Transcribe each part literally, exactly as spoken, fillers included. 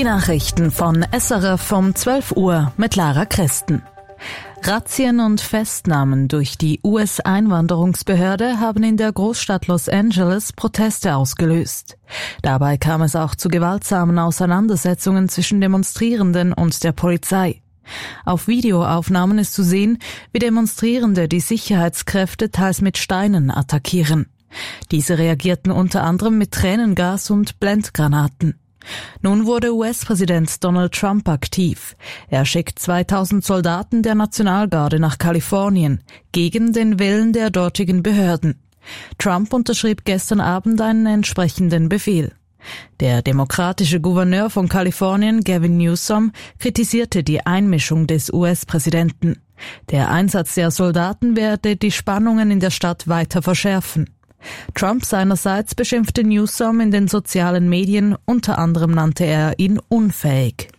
Nachrichten von S R F um zwölf Uhr mit Lara Christen. Razzien und Festnahmen durch die U S-Einwanderungsbehörde haben in der Großstadt Los Angeles Proteste ausgelöst. Dabei kam es auch zu gewaltsamen Auseinandersetzungen zwischen Demonstrierenden und der Polizei. Auf Videoaufnahmen ist zu sehen, wie Demonstrierende die Sicherheitskräfte teils mit Steinen attackieren. Diese reagierten unter anderem mit Tränengas und Blendgranaten. Nun wurde U S-Präsident Donald Trump aktiv. Er schickt zweitausend Soldaten der Nationalgarde nach Kalifornien, gegen den Willen der dortigen Behörden. Trump unterschrieb gestern Abend einen entsprechenden Befehl. Der demokratische Gouverneur von Kalifornien, Gavin Newsom, kritisierte die Einmischung des U S-Präsidenten. Der Einsatz der Soldaten werde die Spannungen in der Stadt weiter verschärfen. Trump seinerseits beschimpfte Newsom in den sozialen Medien, unter anderem nannte er ihn unfähig.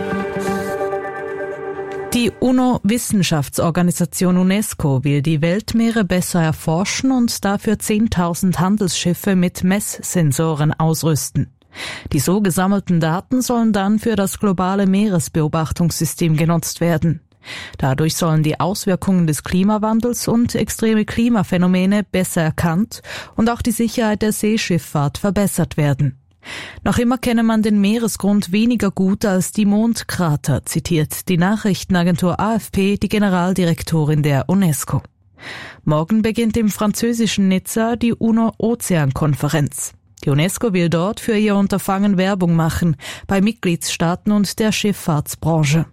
Die UNO-Wissenschaftsorganisation UNESCO will die Weltmeere besser erforschen und dafür zehntausend Handelsschiffe mit Messsensoren ausrüsten. Die so gesammelten Daten sollen dann für das globale Meeresbeobachtungssystem genutzt werden. Dadurch sollen die Auswirkungen des Klimawandels und extreme Klimaphänomene besser erkannt und auch die Sicherheit der Seeschifffahrt verbessert werden. Noch immer kenne man den Meeresgrund weniger gut als die Mondkrater, zitiert die Nachrichtenagentur A F P die Generaldirektorin der UNESCO. Morgen beginnt im französischen Nizza die UNO-Ozean-Konferenz. Die UNESCO will dort für ihr Unterfangen Werbung machen, bei Mitgliedstaaten und der Schifffahrtsbranche.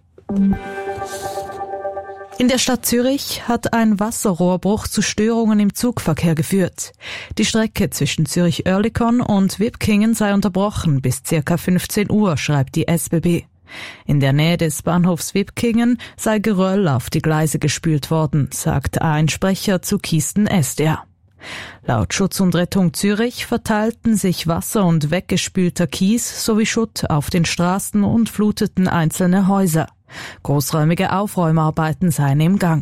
In der Stadt Zürich hat ein Wasserrohrbruch zu Störungen im Zugverkehr geführt. Die Strecke zwischen Zürich-Oerlikon und Wipkingen sei unterbrochen bis ca. fünfzehn Uhr, schreibt die S B B. In der Nähe des Bahnhofs Wipkingen sei Geröll auf die Gleise gespült worden, sagt ein Sprecher zu Kisten S D R. Laut Schutz und Rettung Zürich verteilten sich Wasser und weggespülter Kies sowie Schutt auf den Straßen und fluteten einzelne Häuser. Großräumige Aufräumarbeiten seien im Gang.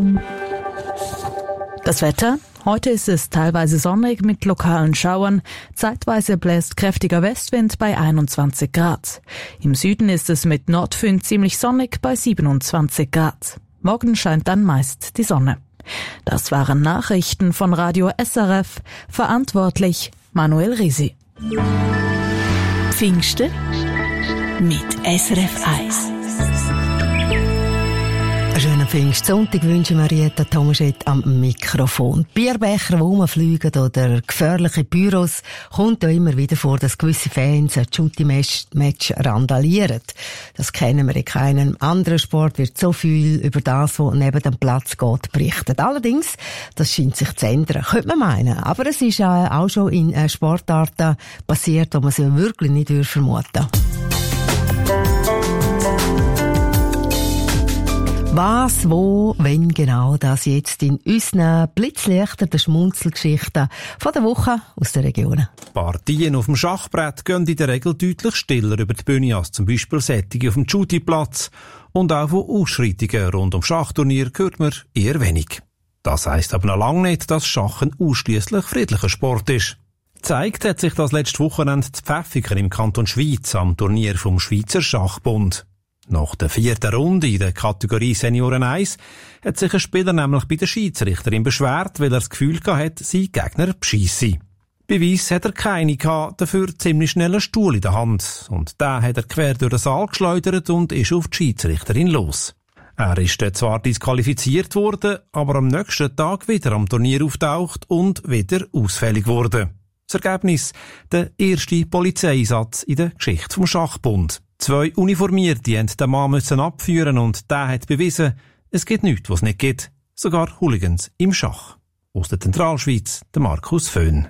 Das Wetter? Heute ist es teilweise sonnig mit lokalen Schauern. Zeitweise bläst kräftiger Westwind bei einundzwanzig Grad. Im Süden ist es mit Nordföhn ziemlich sonnig bei siebenundzwanzig Grad. Morgen scheint dann meist die Sonne. Das waren Nachrichten von Radio S R F. Verantwortlich Manuel Risi. Pfingsten mit S R F eins. Einen schönen Pfingstsonntag wünsche Marietta Tomaschett am Mikrofon. Bierbecher, die rumfliegen oder gefährliche Büros, kommt ja immer wieder vor, dass gewisse Fans ein Shooty-Match randalieren. Das kennen wir in keinem anderen Sport, wird so viel über das, was neben dem Platz geht, berichtet. Allerdings, das scheint sich zu ändern, könnte man meinen. Aber es ist auch schon in Sportarten passiert, wo man es ja wirklich nicht vermuten würde. Was, wo, wenn genau, das jetzt in unseren Blitzlichter der Schmunzelgeschichten von der Woche aus der Region. Partien auf dem Schachbrett gehen in der Regel deutlich stiller über die Bühne als zum Beispiel Sättige auf dem Shooty-Platz. Und auch von Ausschreitungen rund um Schachturnier hört man eher wenig. Das heisst aber noch lange nicht, dass Schach ein ausschliesslich friedlicher Sport ist. Zeigt hat sich das letzte Wochenende zu Pfäffikon im Kanton Schwyz am Turnier vom Schweizer Schachbund. Nach der vierten Runde in der Kategorie Senioren eins hat sich ein Spieler nämlich bei der Schiedsrichterin beschwert, weil er das Gefühl hatte, sein Gegner bescheisse. Beweis hat er keine gehabt, dafür ziemlich schnell einen Stuhl in der Hand. Und den hat er quer durch den Saal geschleudert und ist auf die Schiedsrichterin los. Er ist dann zwar disqualifiziert worden, aber am nächsten Tag wieder am Turnier auftaucht und wieder ausfällig wurde. Das Ergebnis: der erste Polizeieinsatz in der Geschichte vom Schachbund. Zwei Uniformierte mussten den Mann müssen abführen und der hat bewiesen, es gibt nichts, was es nicht gibt. Sogar Hooligans im Schach. Aus der Zentralschweiz, der Markus Föhn.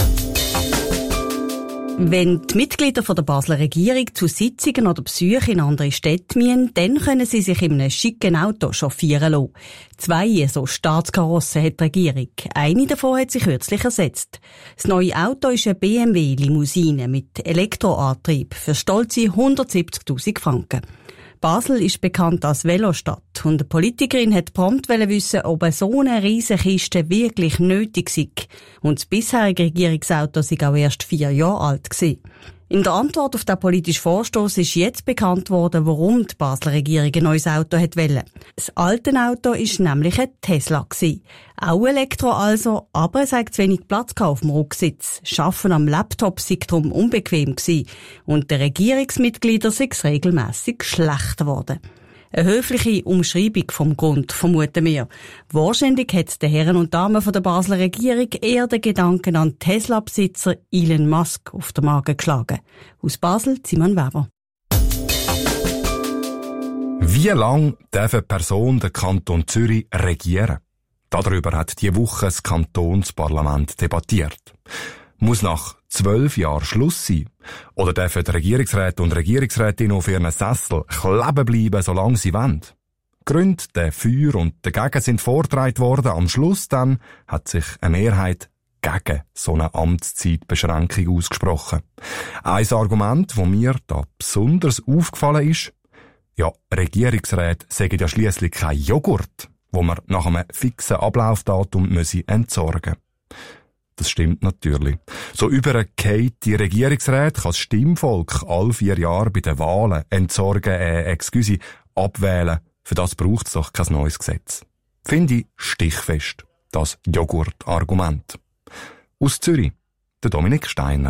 Wenn die Mitglieder der Basler Regierung zu Sitzungen oder Besuchen in andere Städte müssen, dann können sie sich in einem schicken Auto chauffieren lassen. Zwei so Staatskarossen hat die Regierung. Eine davon hat sich kürzlich ersetzt. Das neue Auto ist eine B M W-Limousine mit Elektroantrieb für stolze hundertsiebzigtausend Franken. Basel ist bekannt als Velostadt und eine Politikerin hat prompt wissen, ob eine so eine riesige Kiste wirklich nötig sei. Und das bisherige Regierungsauto sei auch erst vier Jahre alt gewesen. In der Antwort auf den politischen Vorstoss ist jetzt bekannt worden, warum die Basler Regierung ein neues Auto wollte. Das alte Auto war nämlich ein Tesla. Auch Elektro also, aber es hat zu wenig Platz auf dem Rücksitz. Schaffen am Laptop sei darum unbequem gewesen. Und den Regierungsmitgliedern sei es regelmässig schlechter geworden. Eine höfliche Umschreibung vom Grund, vermuten wir. Wahrscheinlich hat den Herren und Damen von der Basler Regierung eher den Gedanken an Tesla-Besitzer Elon Musk auf den Magen geschlagen. Aus Basel, Simon Weber. Wie lange darf eine Person den Kanton Zürich regieren? Darüber hat diese Woche das Kantonsparlament debattiert. Muss nach zwölf Jahren Schluss sein? Oder dürfen die Regierungsräte und Regierungsrätinnen auf ihren Sessel kleben bleiben, solange sie wollen? Gründe dafür und dagegen sind vorgetragen worden. Am Schluss dann hat sich eine Mehrheit gegen so eine Amtszeitbeschränkung ausgesprochen. Ein Argument, das mir da besonders aufgefallen ist, ja, Regierungsräte sagen ja schliesslich kein Joghurt, wo man nach einem fixen Ablaufdatum entsorgen müsse. Das stimmt natürlich. So übergeht die Regierungsräte kann das Stimmvolk all vier Jahre bei den Wahlen entsorgen, äh, excuse, abwählen. Für das braucht es doch kein neues Gesetz. Finde ich stichfest, das Joghurt-Argument. Aus Zürich, der Dominik Steiner.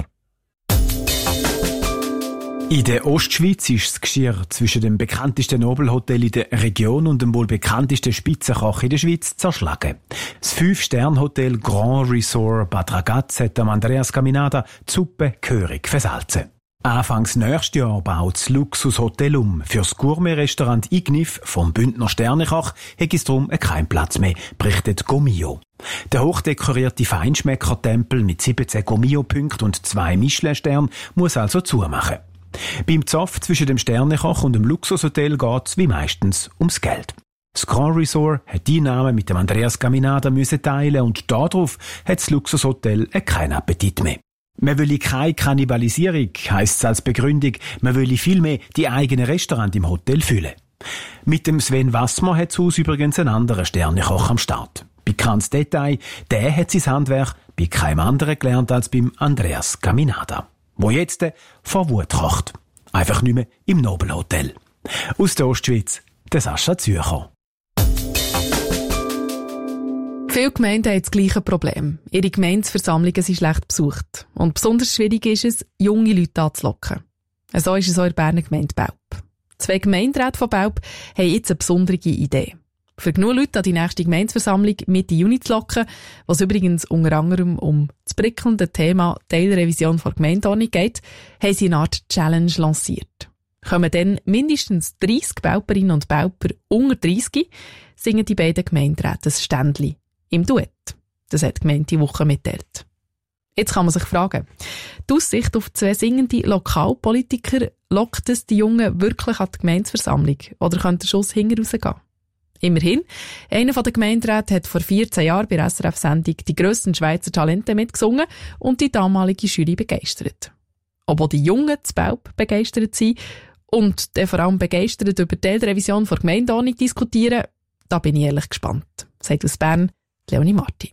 In der Ostschweiz ist das Geschirr zwischen dem bekanntesten Nobelhotel in der Region und dem wohl bekanntesten Spitzenkoch in der Schweiz zerschlagen. Das Fünf-Sterne-Hotel Grand Resort Bad Ragaz hat am Andreas Caminada die Suppe gehörig versalzen. Anfangs nächstes Jahr baut das Luxushotel um. Für das Gourmet-Restaurant Ignif vom Bündner Sternekoch hätte es darum keinen Platz mehr, berichtet Gomio. Der hochdekorierte Feinschmecker-Tempel mit siebzehn Gomio-Punkten und zwei Michelin-Sternen muss also zumachen. Beim Zoff zwischen dem Sternekoch und dem Luxushotel geht es wie meistens ums Geld. Das Grand Resort hat die Einnahmen mit dem Andreas Caminada müssen teilen und darauf hat das Luxushotel keinen Appetit mehr. Man will keine Kannibalisierung, heisst es als Begründung, man will vielmehr die eigenen Restaurants im Hotel füllen. Mit dem Sven Wassmer hat das Haus übrigens einen anderen Sternekoch am Start. Bekanntes Detail, der hat sein Handwerk bei keinem anderen gelernt als beim Andreas Caminada, wo jetzt vor Wut kocht. Einfach nicht mehr im Nobelhotel. Aus der Ostschweiz, der Sascha Zürcher. Viele Gemeinden haben das gleiche Problem. Ihre Gemeindeversammlungen sind schlecht besucht. Und besonders schwierig ist es, junge Leute anzulocken. So ist es auch in der Berner Gemeinde Belp. Zwei Gemeinderäte von Belp haben jetzt eine besondere Idee. Für genug Leute an die nächste Gemeindeversammlung Mitte Juni zu locken, was übrigens unter anderem um das prickelnde Thema Teilrevision der Gemeindeordnung geht, haben sie eine Art Challenge lanciert. Kommen dann mindestens dreissig Belperinnen und Belper unter dreissig, singen die beiden Gemeinderäte ein Ständchen im Duett. Das hat die Gemeinde die Woche mitteilt. Jetzt kann man sich fragen, die Aussicht auf zwei singende Lokalpolitiker, lockt es die Jungen wirklich an die Gemeindeversammlung oder könnte der Schuss hinten rausgehen? Immerhin, einer der Gemeinderäte hat vor vierzehn Jahren bei der S R F-Sendung die grössten Schweizer Talente mitgesungen und die damalige Jury begeistert. Ob auch die Jungen zu Belp begeistert sind und dann vor allem begeistert über die Teilrevision der Gemeindeordnung diskutieren, da bin ich ehrlich gespannt, sagt aus Bern Leonie Marti.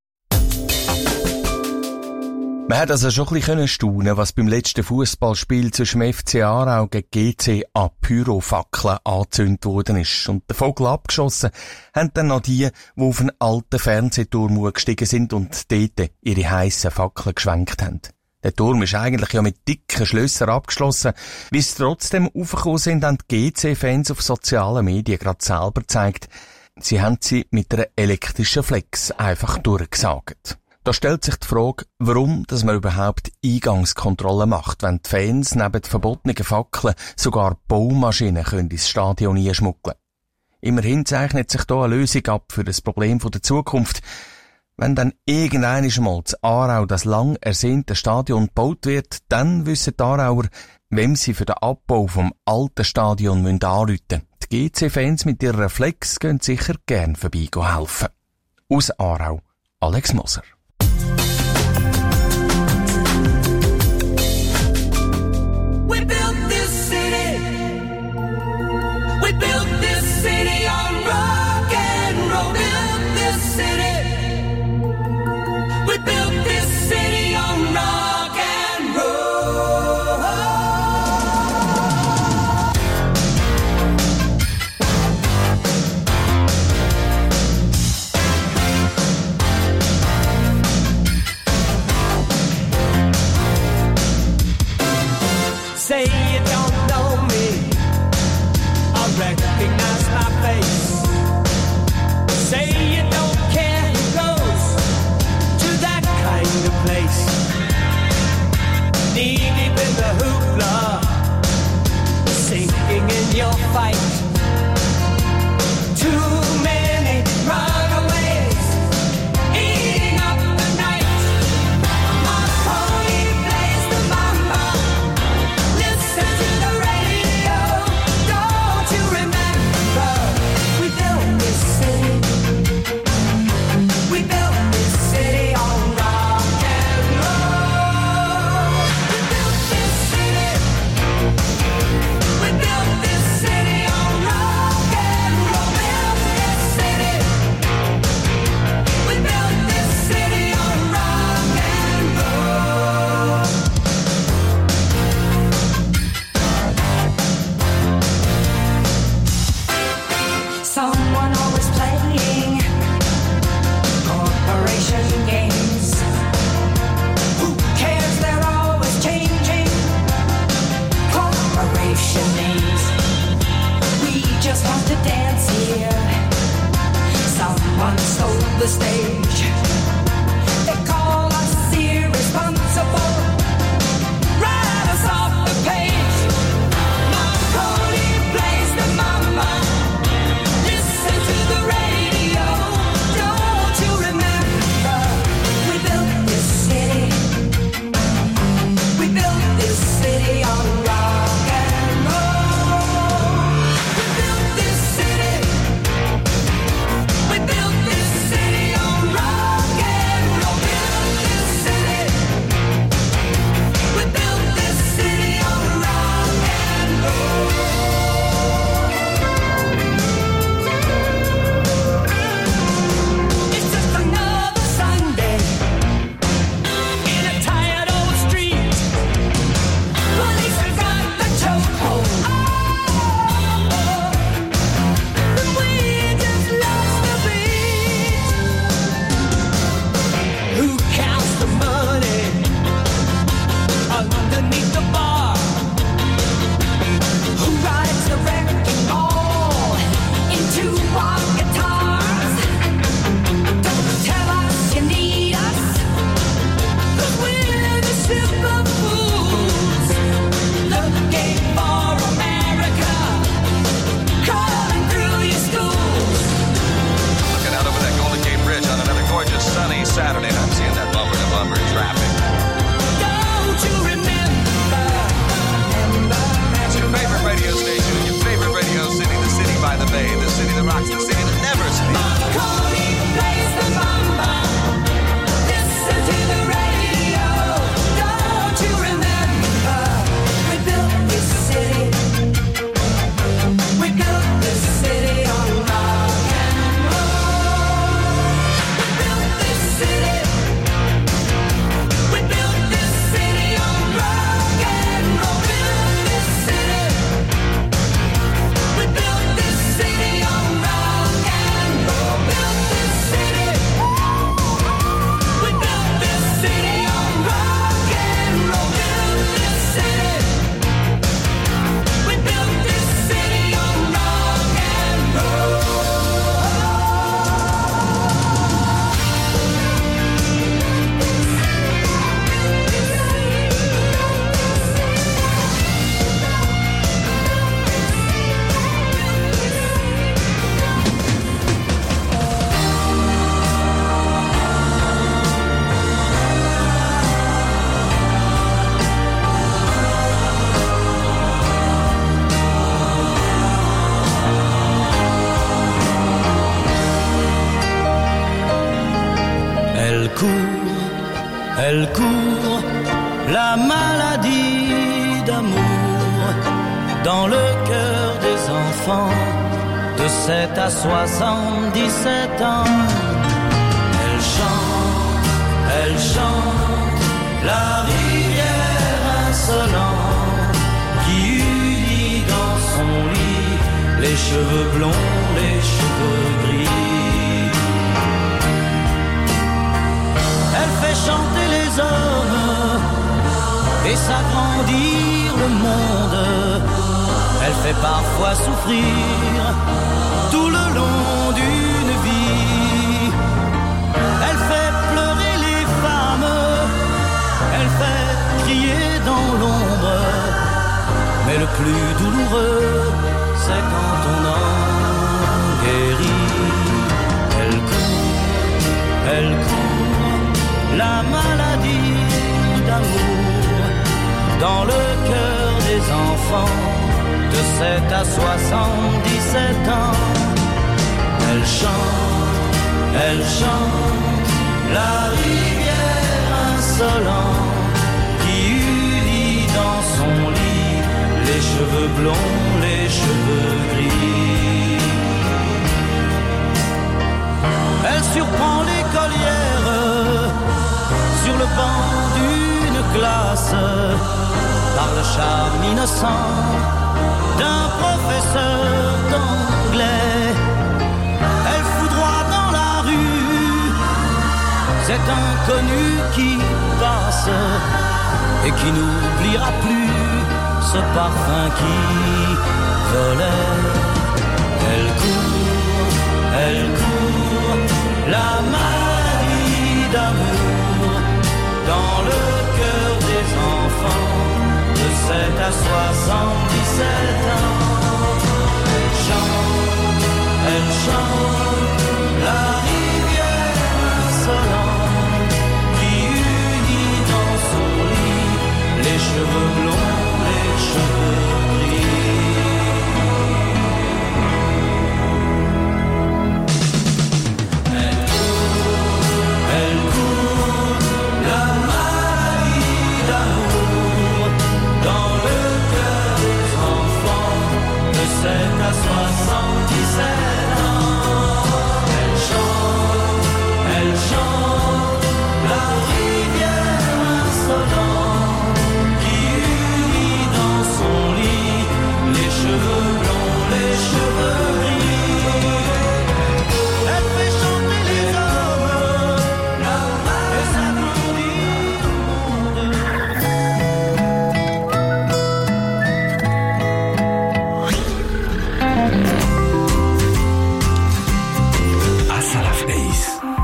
Man hat also schon ein bisschen staunen, was beim letzten Fußballspiel zwischen F C Aarau gegen G C an Pyrofackeln angezündet worden ist. Und den Vogel abgeschossen haben dann noch die, die auf einen alten Fernsehturm gestiegen sind und dort ihre heissen Fackeln geschwenkt haben. Der Turm ist eigentlich ja mit dicken Schlössern abgeschlossen. Wie es trotzdem aufgekommen sind, haben die G C-Fans auf sozialen Medien gerade selber gezeigt. Sie haben sie mit einer elektrischen Flex einfach durchgesagt. Da stellt sich die Frage, warum dass man überhaupt Eingangskontrolle macht, wenn die Fans neben verbotenen Fackeln sogar Baumaschinen können ins Stadion einschmuggeln. Immerhin zeichnet sich da eine Lösung ab für das Problem der Zukunft. Wenn dann irgendwann mal zu Aarau das lang ersehnte Stadion gebaut wird, dann wissen die Aarauer, wem sie für den Abbau vom alten Stadion anrufen müssen. Die G C-Fans mit ihrer Flex gehen sicher gern vorbei helfen. Aus Aarau, Alex Moser. the hoopla, sinking in your fight. Too many runaways eating up the night. Marconi plays the mama. Listen to the radio. Don't you remember? We built this city. We built this city on rock and roll. We built this city. We built this city on rock and roll. Built this city. We built this city on rock and roll. Someone always playing corporation games. Who cares? They're always changing corporation names. We just want to dance here. Someone stole the stage. They call us irresponsible. Write us off the page. Marconi plays the mama. Listen to the radio. Don't you remember? We built this city. We built this city on rock and roll. We built this city. We built this city on rock and roll. Built this city. We built this city on rock and roll. It's just another Sunday in a tired old street. Police have got the chokehold. And we just lost the beat. Who counts the money underneath the bar? Who rides the wrecking ball into our guitars? Don't tell us you need us, 'cause we're the ship of fools, looking for America, crawling through your schools. Looking out over that Golden Gate Bridge on another gorgeous sunny Saturday night, seeing that bumper to bumper traffic. Don't you remember? Remember It's your favorite radio station in your favorite radio city, the city by the bay, the city that rocks, the city that never sleeps. Marconi plays the mama. Listen to the radio. Don't you remember? We built this city. We built this city on rock and roll. We built this city. We built this city on rock and roll. Built this city. We built this city on rock and roll. Built this city. We built this city on rock and roll. Built this city. We built this city on rock and roll. Elle court, elle court, la maladie d'amour dans le cœur des enfants de sept à soixante-dix-sept ans. Elle chante, elle chante, la rivière insolente qui unit dans son lit les cheveux blonds, les cheveux gris. Elle fait chanter les hommes et s'agrandir le monde. Elle fait parfois souffrir tout le long d'une vie. Elle fait pleurer les femmes, elle fait crier dans l'ombre plus douloureux, c'est quand on en guérit. Elle court, elle court, la maladie d'amour dans le cœur des enfants de sept à soixante-dix-sept ans. Elle chante, elle chante, la rivière insolente qui unit dans son lit les cheveux blonds, les cheveux gris. Elle surprend l'écolière sur le banc d'une classe par le charme innocent d'un professeur d'anglais. Elle foudroie dans la rue cet inconnu qui passe et qui n'oubliera plus ce parfum qui volait. Elle court, elle court, la maladie d'amour dans le cœur des enfants de sept à soixante-dix-sept ans. Elle chante, elle chante, la rivière insolente qui unit dans son lit les cheveux blonds, les cheveux gris. Elle court, elle court, la maladie d'amour dans le cœur des enfants de sept à soixante-dix-sept ans. Elle chante, elle chante, la rivière insolente qui unit dans son lit les cheveux blonds, les cheveux gris. Elle fait chanter les hommes et s'agrandit le monde. Asalaf Ace.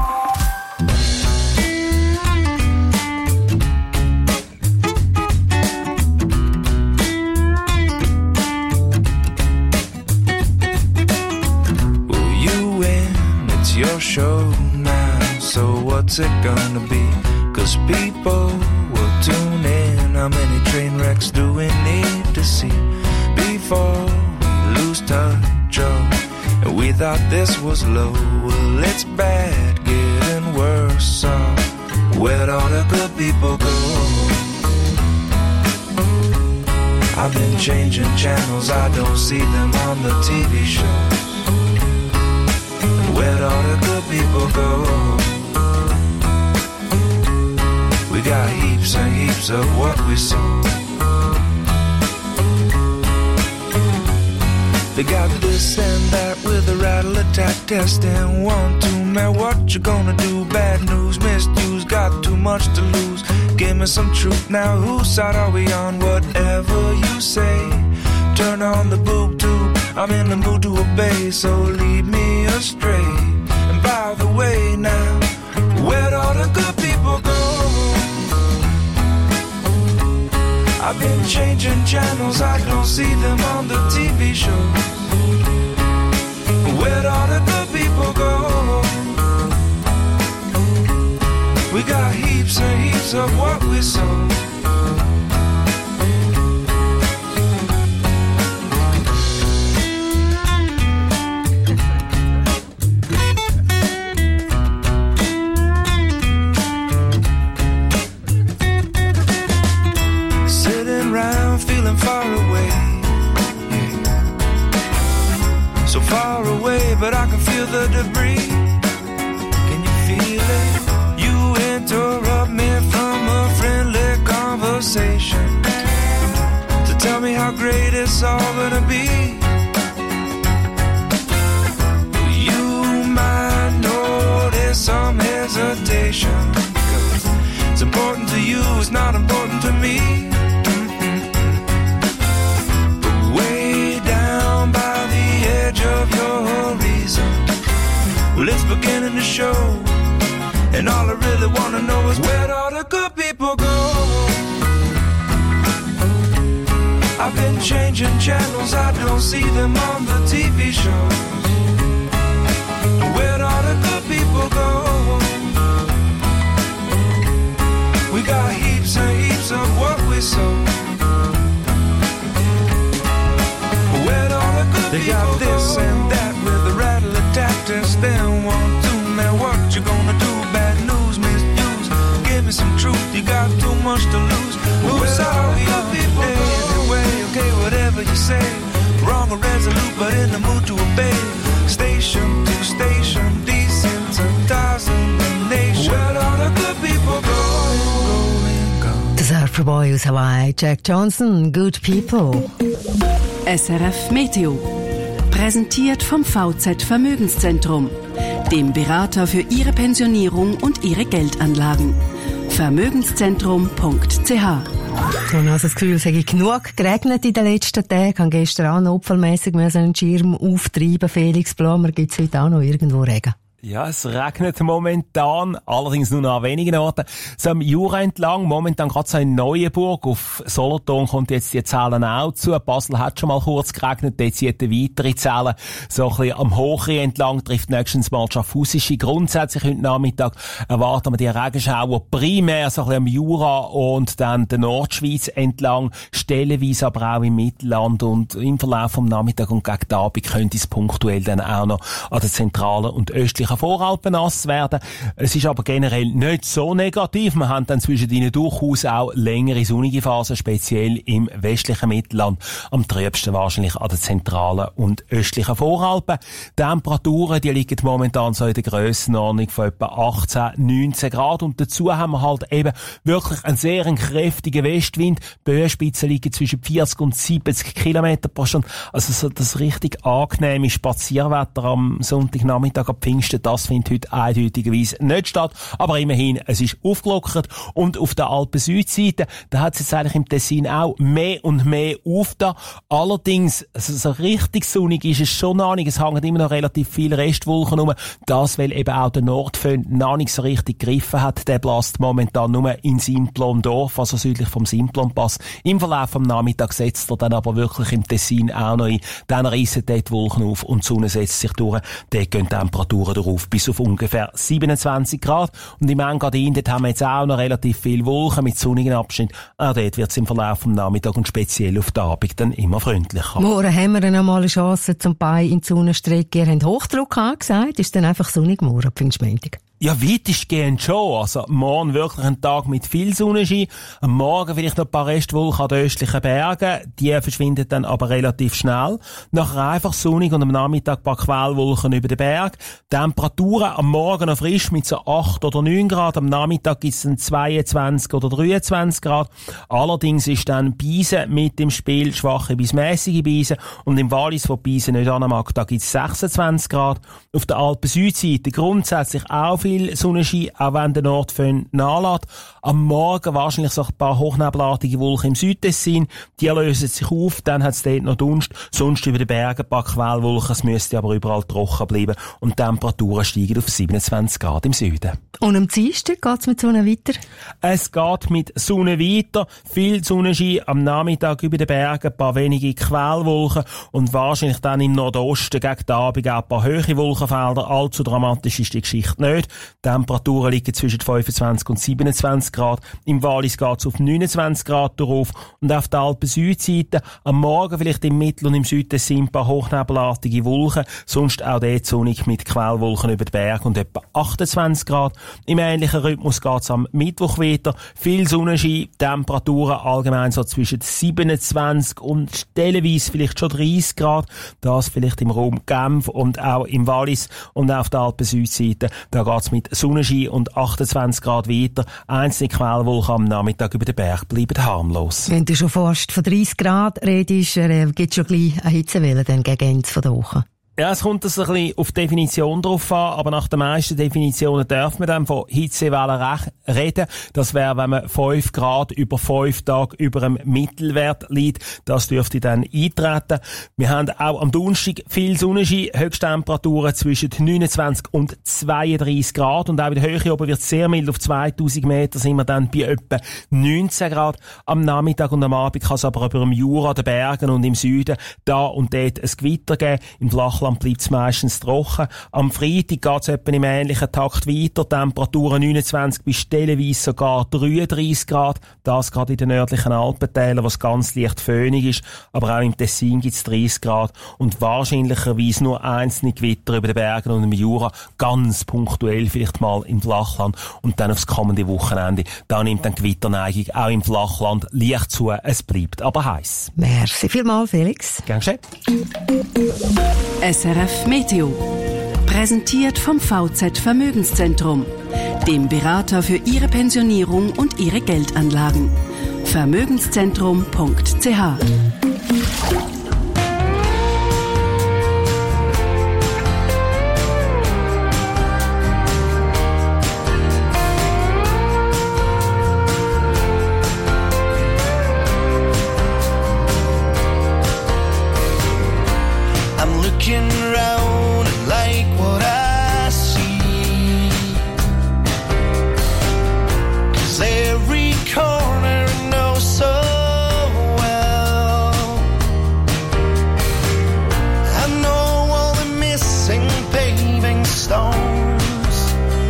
Well, you win, it's your show now, so what's it gonna be? 'Cause people will tune in. How many train wrecks do we need to see before we lose touch? Oh, and we thought this was low. Well, it's bad, getting worse. So where'd all the good people go? I've been changing channels, I don't see them on the T V shows. Where'd all the good people go? We got heaps and heaps of what we saw. They got this and that with a rattle attack testing. One, two, man, what you gonna do? Bad news, misuse, got too much to lose. Give me some truth now, whose side are we on? Whatever you say, turn on the boob tube. I'm in the mood to obey, so lead me astray. And by the way now, where'd all the good people go? I've been changing channels, I don't see them on the T V shows. Where'd all the good people go? We got heaps and heaps of what we sow. Sitting round feeling far away, so far away, but I can feel the debris. Can you feel it? You interrupt me from a friendly conversation to tell me how great it's all gonna be. You might notice some hesitation, 'cause it's important to you, it's not important to me. But way down by the edge of your horizon, well, it's beginning to show. And all I really wanna know is where'd all the good people go? I've been changing channels, I don't see them on the T V shows. Where'd all the good people go? We got heaps and heaps of what we sow. Where'd all the good they people got this go? And that with the rattle attack test. Then one, two, man, what you gonna do? Bad news, misuse. Give me some truth, you got too much to lose. Who's all the good people go? Anyway, okay, whatever you say. Wrong or resolute, but in the mood to obey. Station to station, desensitizing the nation. Where'd all the good people go? Der Surferboy aus Hawaii, Jack Johnson, Good People. S R F Meteo. Präsentiert vom V Z Vermögenszentrum, dem Berater für Ihre Pensionierung und Ihre Geldanlagen. Vermögenszentrum punkt c h. Ich habe also das Gefühl, es hätte genug geregnet in den letzten Tagen. Ich habe gestern auch notfallmässig einen Schirm auftreiben. Felix Blumer, gibt es heute auch noch irgendwo Regen? Ja, es regnet momentan, allerdings nur noch an wenigen Orten. So am Jura entlang, momentan gerade so in Neuenburg, auf Solothurn kommt jetzt die Zahlen auch zu. Basel hat schon mal kurz geregnet, dort zieht eine weitere Zahlen. So ein bisschen am Hochrhein entlang trifft nächstens mal Schaffhausische. Grundsätzlich heute Nachmittag erwarten wir die Regenschauer primär so ein bisschen am Jura und dann der Nordschweiz entlang, stellenweise aber auch im Mittelland, und im Verlauf vom Nachmittag und gegen den Abend könnte es punktuell dann auch noch an der zentralen und östlichen Voralpen nass werden. Es ist aber generell nicht so negativ. Wir haben dann zwischen ihnen durchaus auch längere sonnige Phasen, speziell im westlichen Mittelland. Am trübsten wahrscheinlich an den zentralen und östlichen Voralpen. Die Temperaturen, die liegen momentan so in der Grössenordnung von etwa achtzehn, neunzehn Grad. Und dazu haben wir halt eben wirklich einen sehr kräftigen Westwind. Die Böenspitzen liegen zwischen vierzig und siebzig Kilometer pro Stunde. Also so das richtig angenehme Spazierwetter am Sonntagnachmittag ab Pfingsten, das findet heute eindeutigerweise nicht statt. Aber immerhin, es ist aufgelockert. Und auf der Alpen-Südseite, da hat es jetzt eigentlich im Tessin auch mehr und mehr aufgetan. Allerdings, also so richtig sonnig ist es schon noch nicht. Es hängen immer noch relativ viele Restwolken rum. Das, weil eben auch der Nordföhn noch nicht so richtig gegriffen hat. Der bläst momentan nur in Simplon-Dorf, also südlich vom Simplon-Pass. Im Verlauf vom Nachmittag setzt er dann aber wirklich im Tessin auch noch ein. Dann reissen dort die Wolken auf und die Sonne setzt sich durch. Dort gehen die Temperaturen durch bis auf ungefähr siebenundzwanzig Grad. Und im Engadin, dort haben wir jetzt auch noch relativ viele Wolken mit sonnigen Abschnitten. Auch dort wird es im Verlauf vom Nachmittag und speziell auf den Abend dann immer freundlicher. Morgen haben wir dann einmal eine Chance zum Bein in die Sonne strecken. Ihr habt Hochdruck angesagt. Ist dann einfach sonnig morgen, Pfingstmontag? Ja, weitestgehend schon. Also, morgen wirklich ein Tag mit viel Sonnenschein. Am Morgen vielleicht noch ein paar Restwolken an den östlichen Bergen. Die verschwinden dann aber relativ schnell. Nachher einfach sonnig und am Nachmittag ein paar Quellwolken über den Berg. Temperaturen am Morgen noch frisch mit so acht oder neun Grad. Am Nachmittag ist es dann zweiundzwanzig oder dreiundzwanzig Grad. Allerdings ist dann Beisen mit im Spiel, schwache bis mäßige Beisen. Und im Wallis, wo Beisen nicht anmag, da gibt es sechsundzwanzig Grad. Auf der Alpen-Südseite grundsätzlich auch viel Sonnenschein, auch wenn der Nordföhn nachlässt. Am Morgen wahrscheinlich so ein paar hochnebelartige Wolken im Südtessin. Die lösen sich auf, dann hat es dort noch Dunst. Sonst über den Bergen ein paar Quellwolken. Es müsste aber überall trocken bleiben. Und die Temperaturen steigen auf siebenundzwanzig Grad im Süden. Und am Dienstag geht es mit Sonne weiter? Es geht mit Sonne weiter. Viel Sonnenschein am Nachmittag über den Bergen, ein paar wenige Quellwolken und wahrscheinlich dann im Nordosten gegen den Abend auch ein paar hohe Wolkenfelder. Allzu dramatisch ist die Geschichte nicht. Die Temperaturen liegen zwischen fünfundzwanzig und siebenundzwanzig Grad. Im Wallis geht es auf neunundzwanzig Grad drauf. Und auf der Alpen-Südseite am Morgen vielleicht im Mittel- und im Süden sind ein paar hochnebelartige Wolken. Sonst auch dort sonnig mit Quellwolken über den Berg und etwa achtundzwanzig Grad. Im ähnlichen Rhythmus geht es am Mittwoch weiter. Viel Sonnenschein, Temperaturen allgemein so zwischen siebenundzwanzig und stellenweise vielleicht schon dreißig Grad. Das vielleicht im Raum Genf und auch im Wallis. Und auf der Alpen-Südseite, da geht es mit Sonnenschein und achtundzwanzig Grad weiter. Einzelne Quellwolken am Nachmittag über den Berg bleiben harmlos. Wenn du schon fast von dreißig Grad redest, äh, gibt es schon gleich eine Hitzewelle dann gegen Ende der Woche? Ja, es kommt das ein bisschen auf die Definition drauf an, aber nach den meisten Definitionen darf man dann von Hitzewellen rech- reden. Das wäre, wenn man fünf Grad über fünf Tage über dem Mittelwert liegt. Das dürfte dann eintreten. Wir haben auch am Donnerstag viel Sonnenschein, Höchsttemperaturen zwischen neunundzwanzig und zweiunddreissig Grad und auch in der Höhe oben wird es sehr mild. Auf zweitausend Meter sind wir dann bei etwa neunzehn Grad. Am Nachmittag und am Abend kann es aber über dem Jura, den Bergen und im Süden da und dort ein Gewitter geben. Im Flachland bleibt es meistens trocken. Am Freitag geht es etwa im ähnlichen Takt weiter. Temperaturen neunundzwanzig bis stellenweise sogar dreiunddreissig Grad. Das gerade in den nördlichen Alpentälern, was ganz leicht föhnig ist. Aber auch im Tessin gibt es dreißig Grad. Und wahrscheinlicherweise nur einzelne Gewitter über den Bergen und im Jura. Ganz punktuell vielleicht mal im Flachland. Und dann aufs kommende Wochenende. Da nimmt dann die Gewitterneigung auch im Flachland leicht zu. Es bleibt aber heiß. Merci vielmals, Felix. Gern geschehen. S R F Meteo. Präsentiert vom V Z Vermögenszentrum, dem Berater für Ihre Pensionierung und Ihre Geldanlagen. Vermögenszentrum punkt c h. Looking around and like what I see, 'cause every corner I know so well. I know all the missing paving stones.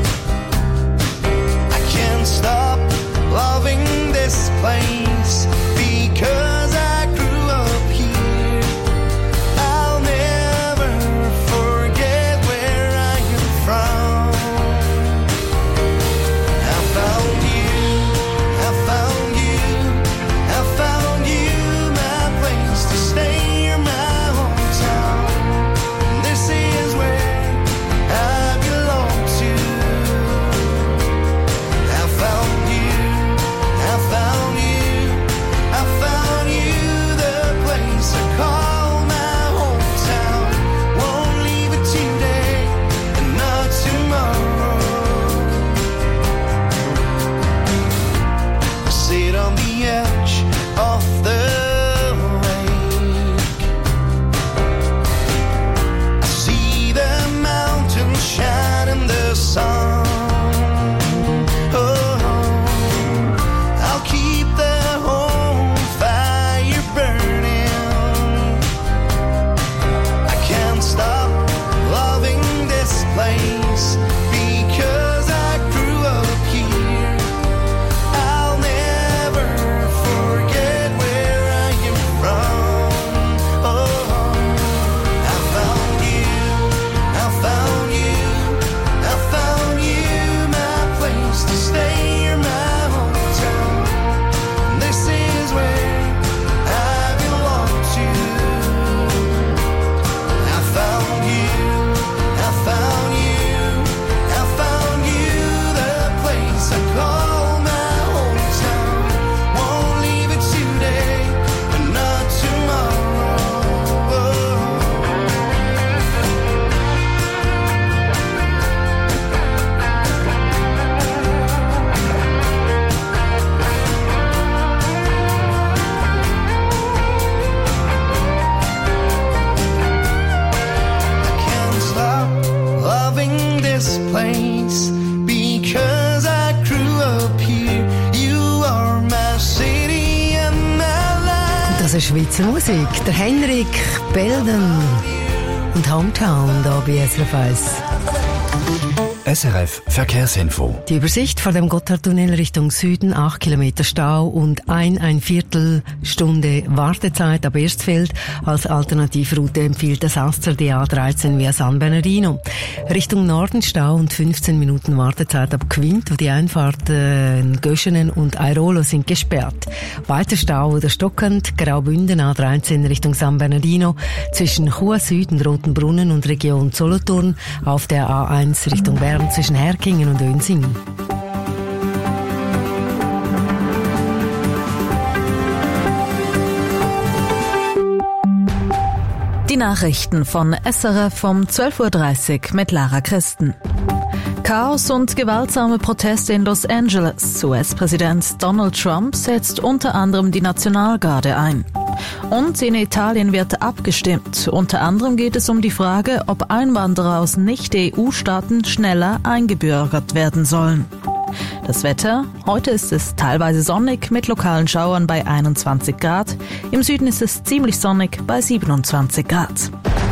I can't stop loving this place because I grew up here. I'll never forget where I am from. I found you, I found you, I found you, my place to stay, you're my hometown. This is where I belong to. I found you, I found you, I found you, the place I call my hometown. Won't leave it today and not tomorrow. I sit on the edge of the lake. I see the mountains shine in the sun. Oh, I'll keep the home fire burning. I can't stop loving this place because I grew up here. I'll never forget where I am from. Oh, I found you, I found you, I found you, my place to stay, you're my hometown. This is where I belong to. I found you, I found you, I found you, the place I call my hometown. Won't leave it today and not tomorrow. I can't stop loving this place because I grew up here. You are my city and my life. Das ist Schweizer Musik. Der Henrik Belden und Hometown da bei S R F eins. S R F Verkehrsinfo. Die Übersicht vor dem Gotthardtunnel Richtung Süden, acht Kilometer Stau und ein, ein Viertelstunde Wartezeit ab Erstfeld. Als Alternativroute empfiehlt das Aster D A dreizehn via San Bernardino. Richtung Norden Stau und fünfzehn Minuten Wartezeit ab Quint, wo die Einfahrten Göschenen und Airolo sind gesperrt. Weiter Stau oder stockend, Graubünden A dreizehn Richtung San Bernardino, zwischen Chur Süden, Rotenbrunnen und Region Solothurn, auf der A eins Richtung Bern zwischen Herkingen und Önsingen. Die Nachrichten von S R F um zwölf Uhr dreißig mit Lara Christen. Chaos und gewaltsame Proteste in Los Angeles. U S-Präsident Donald Trump setzt unter anderem die Nationalgarde ein. Und in Italien wird abgestimmt. Unter anderem geht es um die Frage, ob Einwanderer aus Nicht-E U-Staaten schneller eingebürgert werden sollen. Das Wetter: Heute ist es teilweise sonnig mit lokalen Schauern bei einundzwanzig Grad. Im Süden ist es ziemlich sonnig bei siebenundzwanzig Grad.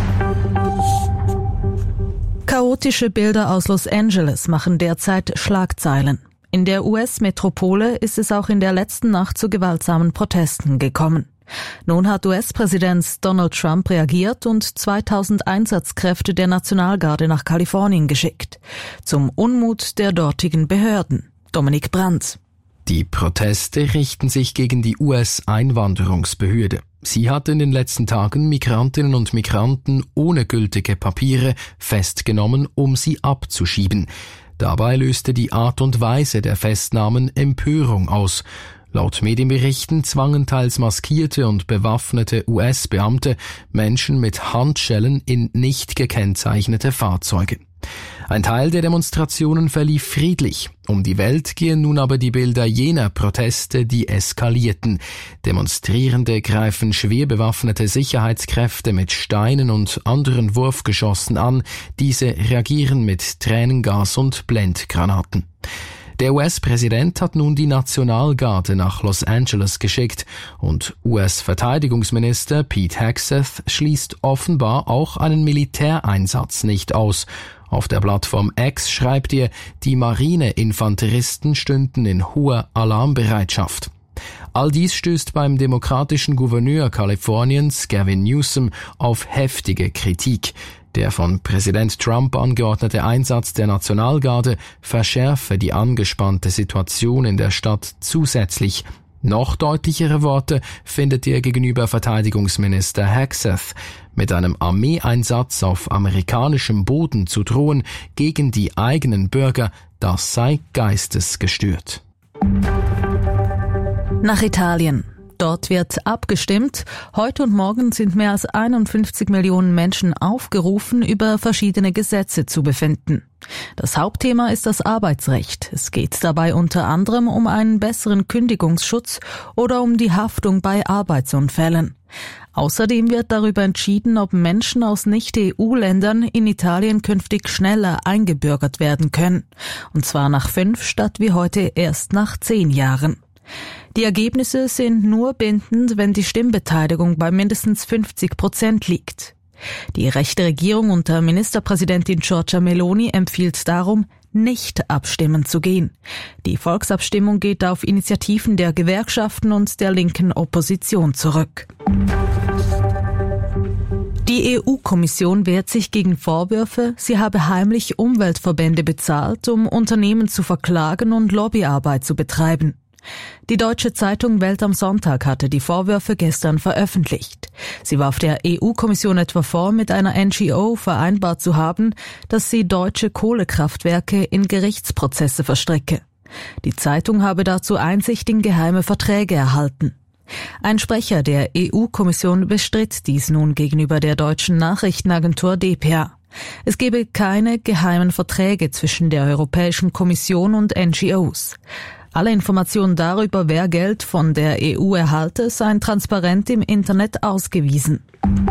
Chaotische Bilder aus Los Angeles machen derzeit Schlagzeilen. In der U S-Metropole ist es auch in der letzten Nacht zu gewaltsamen Protesten gekommen. Nun hat U S-Präsident Donald Trump reagiert und zweitausend Einsatzkräfte der Nationalgarde nach Kalifornien geschickt. Zum Unmut der dortigen Behörden. Dominik Brandt. Die Proteste richten sich gegen die U S-Einwanderungsbehörde. Sie hat in den letzten Tagen Migrantinnen und Migranten ohne gültige Papiere festgenommen, um sie abzuschieben. Dabei löste die Art und Weise der Festnahmen Empörung aus. Laut Medienberichten zwangen teils maskierte und bewaffnete U S-Beamte Menschen mit Handschellen in nicht gekennzeichnete Fahrzeuge. Ein Teil der Demonstrationen verlief friedlich. Um die Welt gehen nun aber die Bilder jener Proteste, die eskalierten. Demonstrierende greifen schwer bewaffnete Sicherheitskräfte mit Steinen und anderen Wurfgeschossen an. Diese reagieren mit Tränengas und Blendgranaten. Der U S-Präsident hat nun die Nationalgarde nach Los Angeles geschickt und U S-Verteidigungsminister Pete Hegseth schließt offenbar auch einen Militäreinsatz nicht aus. Auf der Plattform X schreibt er, die Marineinfanteristen stünden in hoher Alarmbereitschaft. All dies stößt beim demokratischen Gouverneur Kaliforniens Gavin Newsom auf heftige Kritik. Der von Präsident Trump angeordnete Einsatz der Nationalgarde verschärfe die angespannte Situation in der Stadt zusätzlich. Noch deutlichere Worte findet er gegenüber Verteidigungsminister Hegseth. Mit einem Armeeeinsatz auf amerikanischem Boden zu drohen gegen die eigenen Bürger, das sei geistesgestört. Nach Italien. Dort wird abgestimmt. Heute und morgen sind mehr als einundfünfzig Millionen Menschen aufgerufen, über verschiedene Gesetze zu befinden. Das Hauptthema ist das Arbeitsrecht. Es geht dabei unter anderem um einen besseren Kündigungsschutz oder um die Haftung bei Arbeitsunfällen. Außerdem wird darüber entschieden, ob Menschen aus Nicht-E U-Ländern in Italien künftig schneller eingebürgert werden können. Und zwar nach fünf statt wie heute erst nach zehn Jahren. Die Ergebnisse sind nur bindend, wenn die Stimmbeteiligung bei mindestens fünfzig Prozent liegt. Die rechte Regierung unter Ministerpräsidentin Giorgia Meloni empfiehlt darum, nicht abstimmen zu gehen. Die Volksabstimmung geht auf Initiativen der Gewerkschaften und der linken Opposition zurück. Die E U-Kommission wehrt sich gegen Vorwürfe, sie habe heimlich Umweltverbände bezahlt, um Unternehmen zu verklagen und Lobbyarbeit zu betreiben. Die deutsche Zeitung Welt am Sonntag hatte die Vorwürfe gestern veröffentlicht. Sie warf der E U-Kommission etwa vor, mit einer N G O vereinbart zu haben, dass sie deutsche Kohlekraftwerke in Gerichtsprozesse verstricke. Die Zeitung habe dazu Einsicht in geheime Verträge erhalten. Ein Sprecher der E U-Kommission bestritt dies nun gegenüber der deutschen Nachrichtenagentur D P A. Es gebe keine geheimen Verträge zwischen der Europäischen Kommission und N G Os. Alle Informationen darüber, wer Geld von der E U erhalte, seien transparent im Internet ausgewiesen.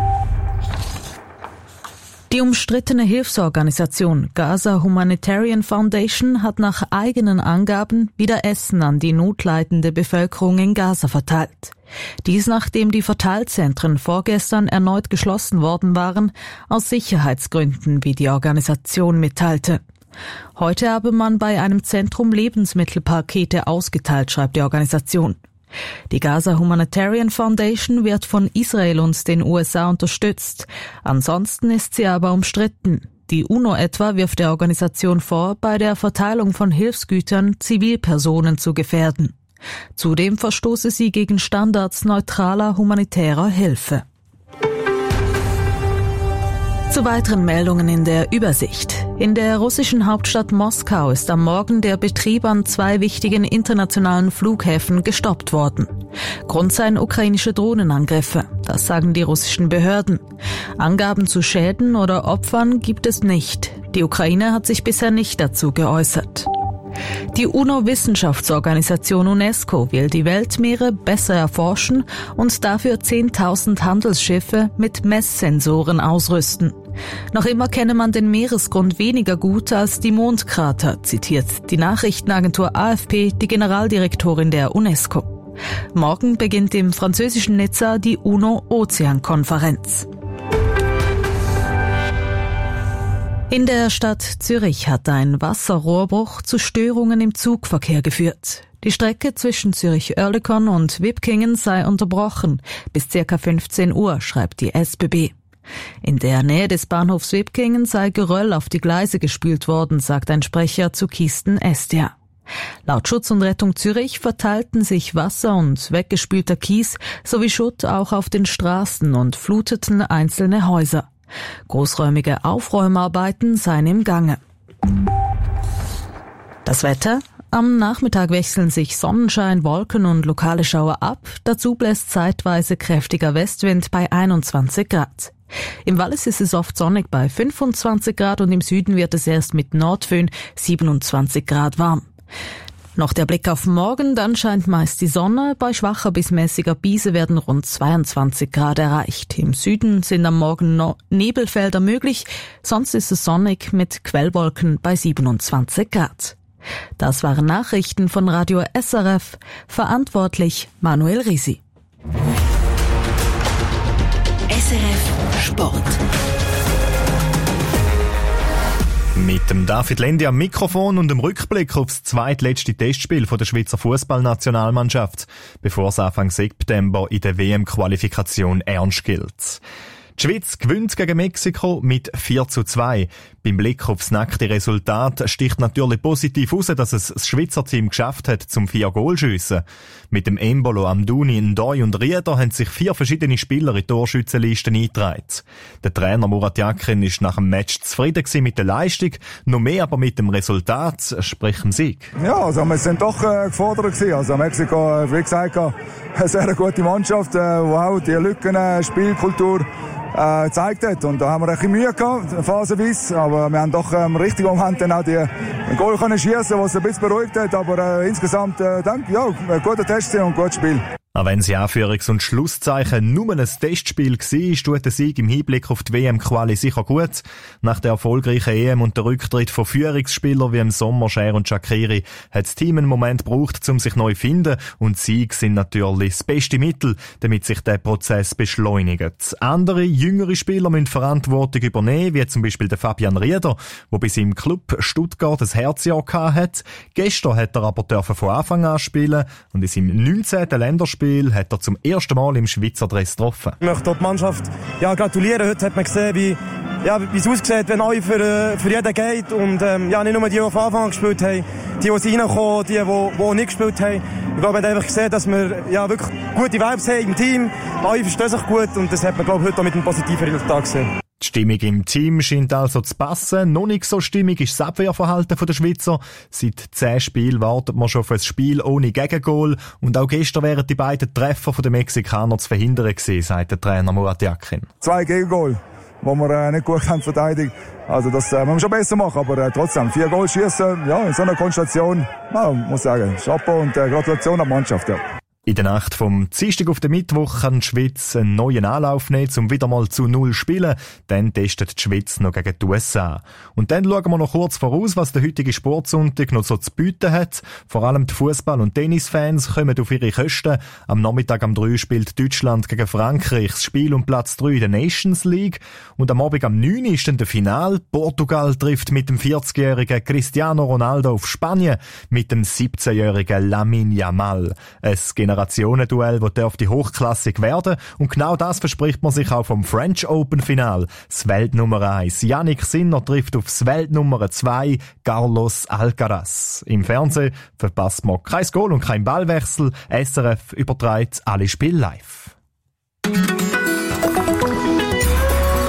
Die umstrittene Hilfsorganisation Gaza Humanitarian Foundation hat nach eigenen Angaben wieder Essen an die notleidende Bevölkerung in Gaza verteilt. Dies nachdem die Verteilzentren vorgestern erneut geschlossen worden waren, aus Sicherheitsgründen, wie die Organisation mitteilte. Heute habe man bei einem Zentrum Lebensmittelpakete ausgeteilt, schreibt die Organisation. Die Gaza Humanitarian Foundation wird von Israel und den U S A unterstützt. Ansonsten ist sie aber umstritten. Die UNO etwa wirft der Organisation vor, bei der Verteilung von Hilfsgütern Zivilpersonen zu gefährden. Zudem verstoße sie gegen Standards neutraler humanitärer Hilfe. Zu weiteren Meldungen in der Übersicht. In der russischen Hauptstadt Moskau ist am Morgen der Betrieb an zwei wichtigen internationalen Flughäfen gestoppt worden. Grund seien ukrainische Drohnenangriffe, das sagen die russischen Behörden. Angaben zu Schäden oder Opfern gibt es nicht. Die Ukraine hat sich bisher nicht dazu geäußert. Die UNO-Wissenschaftsorganisation UNESCO will die Weltmeere besser erforschen und dafür zehntausend Handelsschiffe mit Messsensoren ausrüsten. Noch immer kenne man den Meeresgrund weniger gut als die Mondkrater, zitiert die Nachrichtenagentur A F P die Generaldirektorin der UNESCO. Morgen beginnt im französischen Nizza die UNO-Ozeankonferenz. In der Stadt Zürich hat ein Wasserrohrbruch zu Störungen im Zugverkehr geführt. Die Strecke zwischen Zürich-Oerlikon und Wipkingen sei unterbrochen bis ca. fünfzehn Uhr, schreibt die S B B. In der Nähe des Bahnhofs Wipkingen sei Geröll auf die Gleise gespült worden, sagt ein Sprecher zu Kisten Estia. Laut Schutz und Rettung Zürich verteilten sich Wasser und weggespülter Kies sowie Schutt auch auf den Straßen und fluteten einzelne Häuser. Großräumige Aufräumarbeiten seien im Gange. Das Wetter? Am Nachmittag wechseln sich Sonnenschein, Wolken und lokale Schauer ab. Dazu bläst zeitweise kräftiger Westwind bei einundzwanzig Grad. Im Wallis ist es oft sonnig bei fünfundzwanzig Grad und im Süden wird es erst mit Nordföhn siebenundzwanzig Grad warm. Noch der Blick auf morgen, dann scheint meist die Sonne. Bei schwacher bis mäßiger Brise werden rund zweiundzwanzig Grad erreicht. Im Süden sind am Morgen noch Nebelfelder möglich, sonst ist es sonnig mit Quellwolken bei siebenundzwanzig Grad. Das waren Nachrichten von Radio S R F, verantwortlich Manuel Risi. S R F Sport. Mit dem David Lendi am Mikrofon und dem Rückblick aufs zweitletzte Testspiel von der Schweizer Fußballnationalmannschaft, bevor es Anfang September in der W M-Qualifikation ernst gilt. Die Schweiz gewinnt gegen Mexiko mit vier zu zwei. Beim Blick aufs nackte Resultat sticht natürlich positiv heraus, dass es das Schweizer Team geschafft hat, zum vier Goal schiessen. Mit dem Embolo, Amdouni, Ndoye und Rieder haben sich vier verschiedene Spieler in die Torschützenlisten eingetragen. Der Trainer Murat Yakin ist nach dem Match zufrieden gewesen mit der Leistung, noch mehr aber mit dem Resultat, sprich dem Sieg. Ja, also wir sind doch äh, gefordert gewesen. Also Mexiko, wie gesagt, eine sehr gute Mannschaft, äh, die auch die Lücken, äh, Spielkultur äh, gezeigt hat. Und da haben wir ein bisschen Mühe gehabt, phasenweise. Aber wir haben doch im ähm, richtigen Moment dann auch die ein Goal können schiessen, was ein bisschen beruhigt hat. Aber äh, insgesamt, äh, denke ich, ja, ein guter Test und ein gutes Spiel. Auch wenn sie Anführungs- und Schlusszeichen nur ein Testspiel war, tut der Sieg im Hinblick auf die W M-Quali sicher gut. Nach der erfolgreichen E M und der Rücktritt von Führungsspielern wie im Sommer, Cher und Shaqiri hat das Team einen Moment gebraucht, um sich neu zu finden. Und Sieg sind natürlich das beste Mittel, damit sich der Prozess beschleunigt. Andere, jüngere Spieler müssen Verantwortung übernehmen, wie zum Beispiel der Fabian Rieder, der bei seinem Club Stuttgart ein Herzjahr hatte. Gestern hat er aber von Anfang an spielen und in seinem neunzehnten Länderspiel hat er zum ersten Mal im Schweizer Dress getroffen. Ich möchte die Mannschaft ja, gratulieren. Heute hat man gesehen, wie, ja, wie es aussieht, wenn alle für, für jeden geht. Und ähm, ja, nicht nur die, die von Anfang an gespielt haben, die, die reinkommen, die, die, die nicht gespielt haben. Ich glaube, man hat einfach gesehen, dass wir ja, wirklich gute Vibes haben im Team. Alle verstehen sich gut und das hat man, glaube ich, heute auch mit einem positiven Resultat gesehen. Die Stimmung im Team scheint also zu passen. Noch nicht so stimmig ist das Abwehrverhalten der Schweizer. Seit zehn Spielen wartet man schon auf ein Spiel ohne Gegengol. Und auch gestern wären die beiden Treffer der Mexikaner zu verhindern gewesen, sagt der Trainer Murat Yakin. Zwei Gegengol, die wir äh, nicht gut haben verteidigt. Also das äh, müssen wir schon besser machen, aber äh, trotzdem, vier Goal schießen, ja, in so einer Konstellation, ja, muss sagen, Chapeau und äh, Gratulation an die Mannschaft, ja. In der Nacht vom Dienstag auf den Mittwoch kann die Schweiz einen neuen Anlauf nehmen, um wieder mal zu Null spielen. Dann testet die Schweiz noch gegen die U S A. Und dann schauen wir noch kurz voraus, was der heutige Sportsonntag noch so zu bieten hat. Vor allem die Fußball- und Tennisfans kommen auf ihre Kosten. Am Nachmittag am drei spielt Deutschland gegen Frankreich das Spiel um Platz drei in der Nations League. Und am Abend am neun ist dann der Final. Portugal trifft mit dem vierzigjährigen Cristiano Ronaldo auf Spanien mit dem siebzehnjährigen Lamine Yamal. Es Generationenduell, das dürfte hochklassig werden. Und genau das verspricht man sich auch vom French Open Final. Das Weltnummer eins. Yannick Sinner trifft auf das Weltnummer zwei Carlos Alcaraz. Im Fernsehen verpasst man kein Goal und kein Ballwechsel. S R F überträgt alle Spiele live.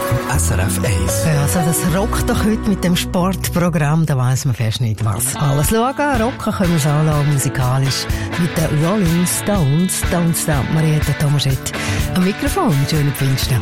S R F eins. Ja, also das rockt doch heute mit dem Sportprogramm, da weiss man fast nicht, was alles schauen. Rocken können wir es anlassen, musikalisch, mit den Rolling Stones. Don't Stop, Marietta Tomaschett am Mikrofon. Schöne Pfingsten.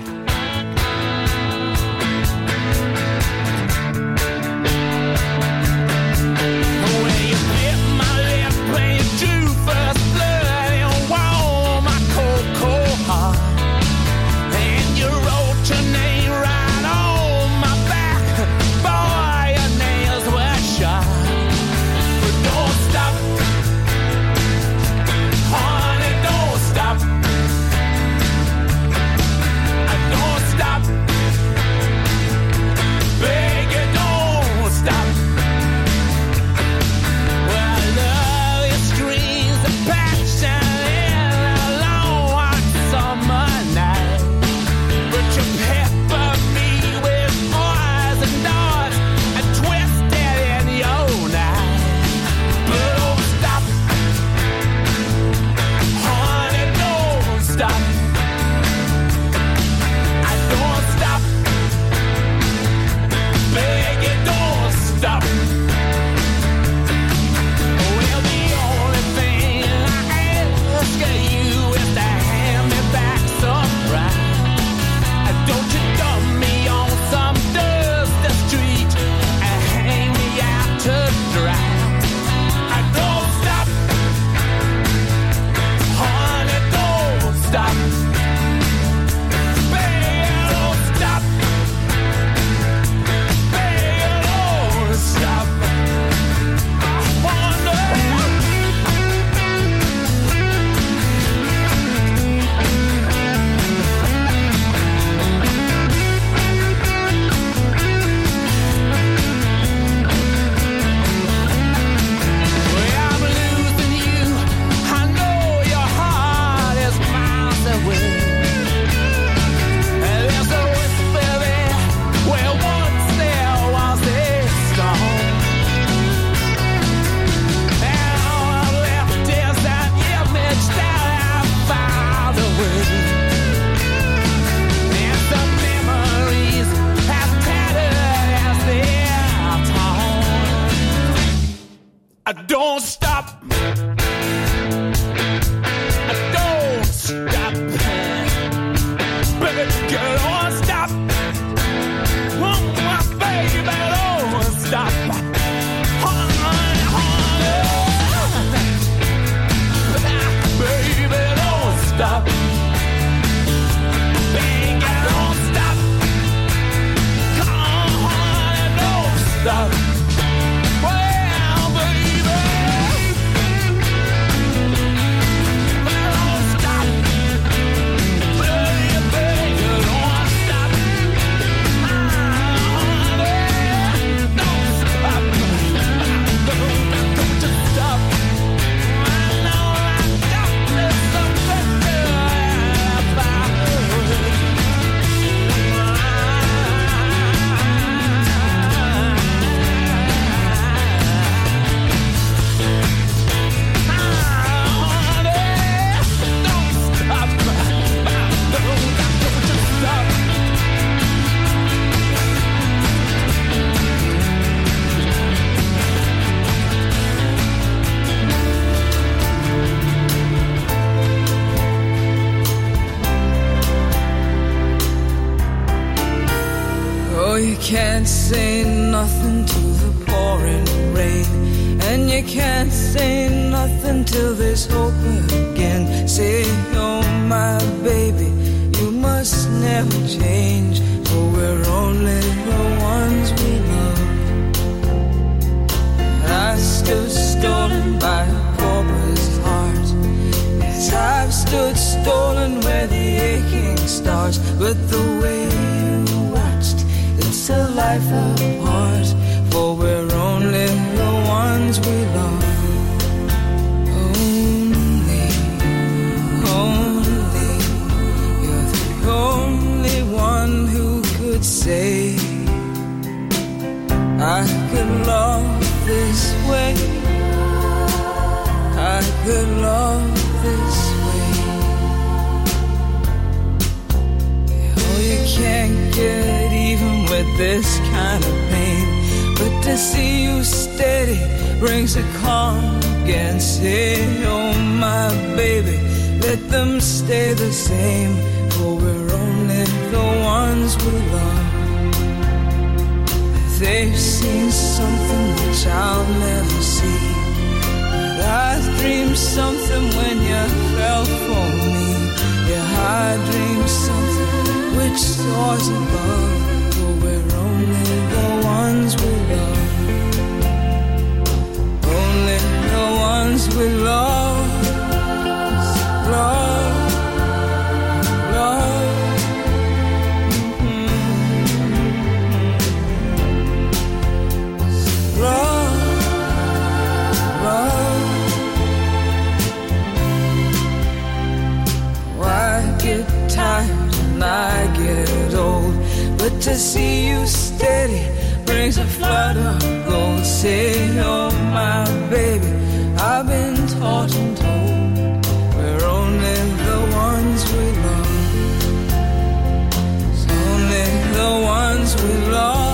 Can't say nothing to the pouring rain, and you can't say nothing till there's hope again. Say, oh my baby, you must never change, for we're only the ones we love. I stood stolen by a pauper's heart, as I've stood stolen where the aching starts. But the way you watched, it's a life apart, for we're only the ones we love. Only, only, you're the only one who could say I could love this way, I could love this way. Oh, you can't get even this kind of pain. But to see you steady brings a calm against it. Oh my baby, let them stay the same, for we're only the ones we love. They've seen something which I'll never see, but I dreamed something when you fell for me. Yeah, I dreamed something which soars above, for we're only the ones we love. Only the ones we love, love, love. Love, love. Why get tired and I get old? But to see you steady brings a flood of gold. Say, oh my baby, I've been taught and told we're only the ones we love. It's only the ones we love.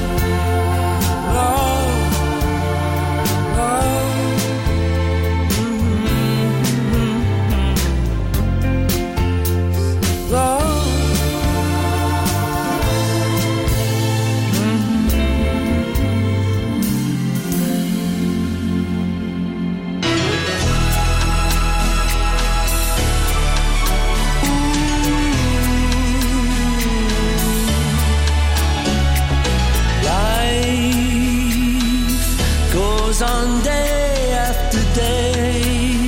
On day after day,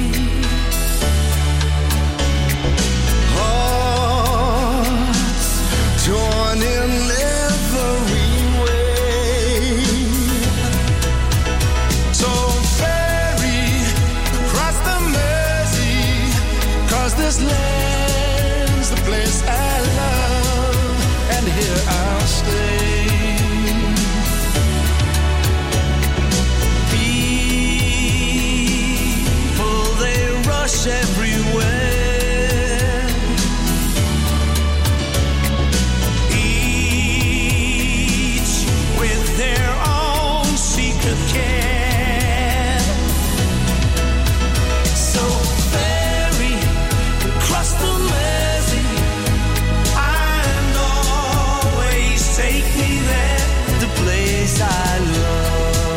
hearts torn in every way. So ferry across the Mersey, 'cause this land's the place I love, and here I'll stay. Everywhere, each with their own secret care. So ferry across the Mersey, and always take me there, the place I love.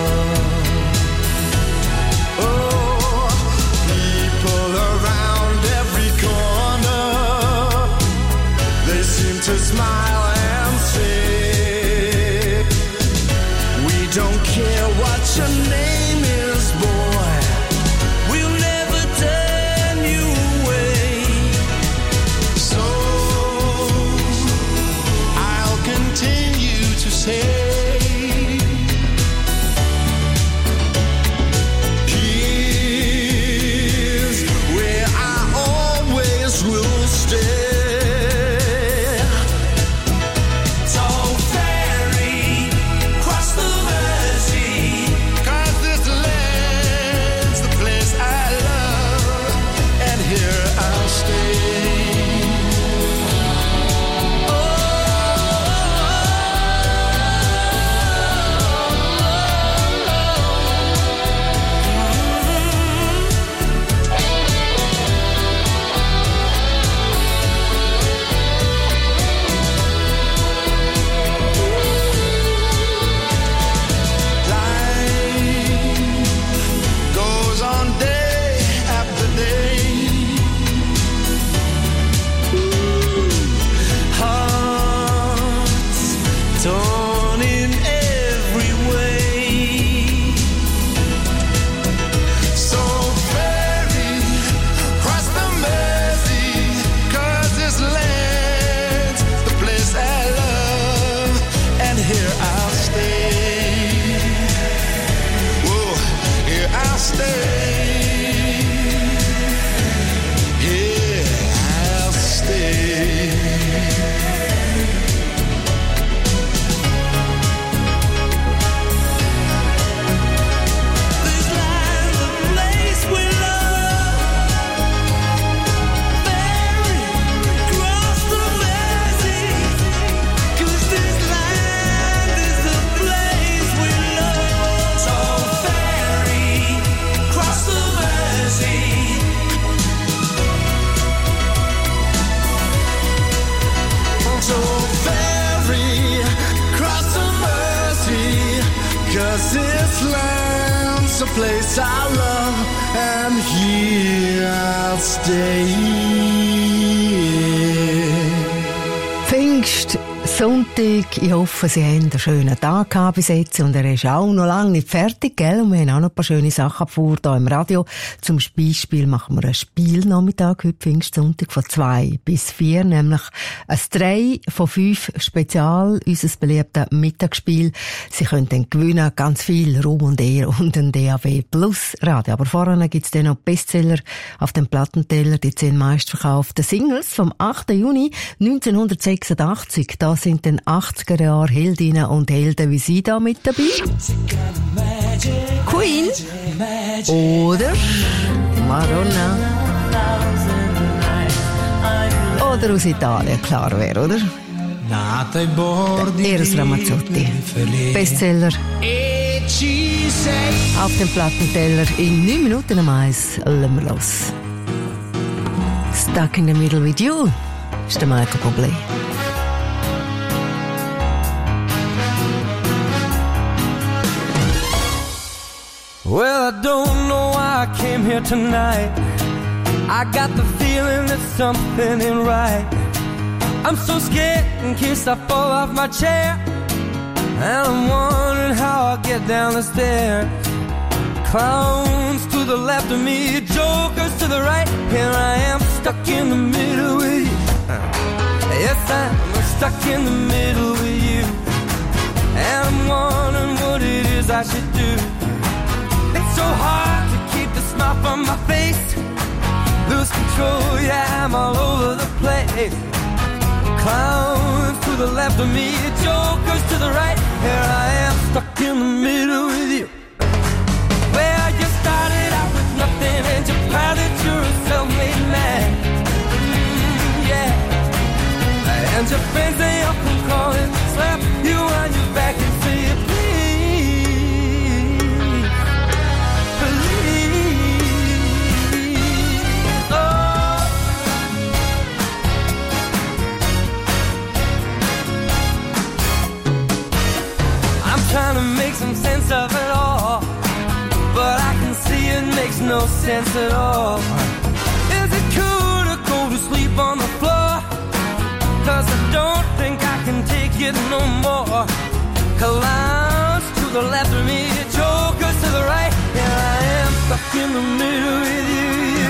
To smile and say, we don't care what your name is, boy, we'll never turn you away. So I'll continue to say, here's where I always will stay. land's a place I love, and here I'll stay. Pfingst Sonntag, ich hoffe, Sie haben einen schönen Tag gehabt bis jetzt und er ist auch noch lange nicht fertig, gell? Und wir haben auch noch ein paar schöne Sachen vor hier im Radio. Zum Beispiel machen wir einen Spielnachmittag heute Pfingstsonntag von zwei bis vier, nämlich ein drei von fünf Spezial, unser beliebtes Mittagsspiel. Sie können dann gewinnen, ganz viel Ruhm und Ehre und ein D A B Plus Radio. Aber vorher gibt's dann noch Bestseller auf dem Plattenteller, die zehn meistverkauften Singles vom achten Juni neunzehnhundertsechsundachtzig. Da sind den achtziger Jahre Heldinnen und Helden wie Sie da mit dabei. Queen oder Madonna oder aus Italien, klar wäre, oder? Eros Ramazzotti, Bestseller auf dem Plattenteller in neun Minuten am Eis. Lassen wir los. Stuck in the Middle with You ist der Michael Bublé. Well, I don't know why I came here tonight. I got the feeling that something ain't right. I'm so scared in case I fall off my chair, and I'm wondering how I'll get down the stairs. Clowns to the left of me, jokers to the right. Here I am stuck in the middle with you. Yes, I'm stuck in the middle with you, and I'm wondering what it is I should do. It's so hard to keep the smile from my face. Lose control, yeah, I'm all over the place. Clowns to the left of me, jokers to the right. Here I am, stuck in the middle with you. Well, you started out with nothing, and you're proud that you're a self-made man. Mm, yeah. And your friends, they all come calling, slap you on your back and say, trying to make some sense of it all, but I can see it makes no sense at all. Is it cool to go to sleep on the floor? Cause I don't think I can take it no more. Clowns to the left of me, jokers to the right. Here I am, stuck in the middle with you.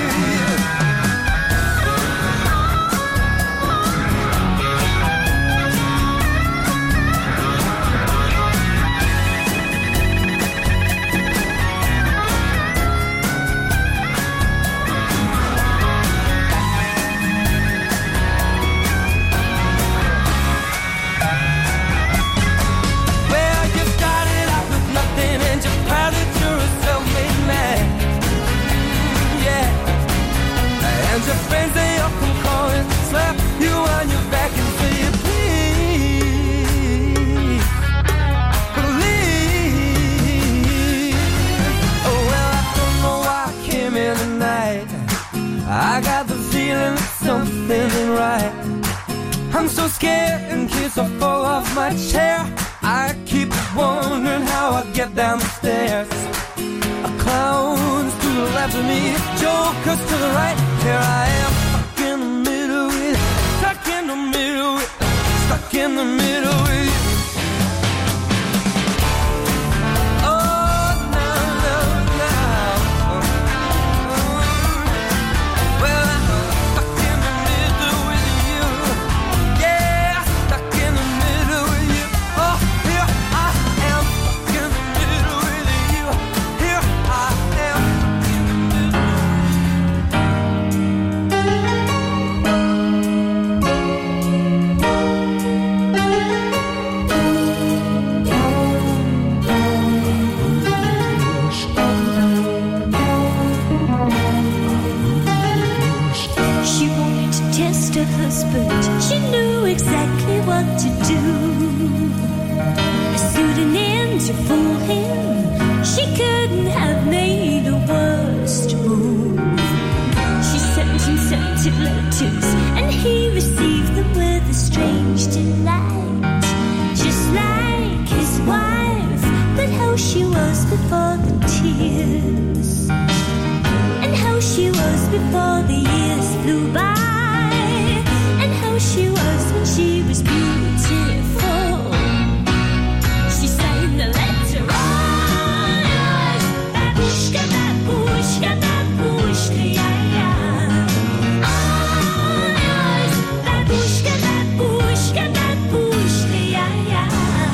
And your friends, they all come calling, slap you on your back and say, please, please. Oh, well, I don't know why I came here tonight. I got the feeling that something ain't right. I'm so scared in case I fall off my chair. I keep wondering how I get down the stairs. Clowns to the left of me, jokers to the right. Here I am, stuck in the middle with you, stuck in the middle with you, stuck in the middle with you. Oh, no, no, no. Well, I'm stuck in the middle with you. Yeah, stuck in the middle with you. Oh, here I am, stuck in the middle with you. Here I am. She wanted to test her husband. She knew exactly what to do. A pseudonym to fool him. She couldn't have made a worse move. She sent him scented letters, and he received them with a strange delight. Just like his wife, but how she was before. before the years flew by, and how she was when she was beautiful. She sang the letter on yours, babushka, babushka, babushka, yeah, yeah. On yours, babushka, babushka, babushka, yeah, yeah.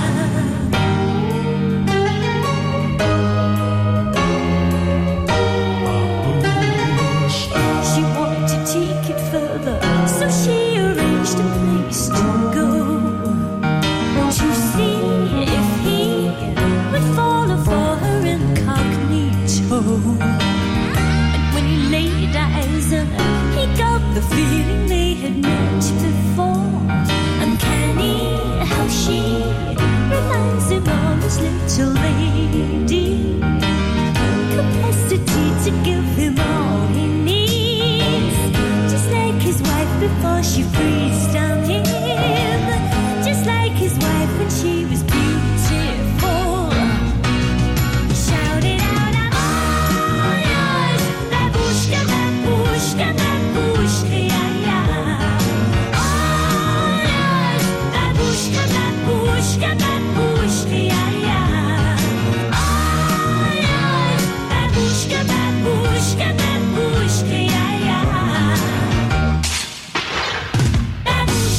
She wanted to take it further, so she arranged a place to go, to see if he would follow for her incognito. And when he laid eyes on her, he got the feeling they had met before. Uncanny how she reminds him of his little lady, capacity to give him all he needs, just like his wife before she freezed on him, just like his wife when she was beautiful. He shouted out, I'm all yours, babushka, babushka, babushka, yeah, yeah. All yours, babushka, babushka, babushka, yeah, yeah. All yours, babushka, babushka, babushka, yeah, yeah. Babushka,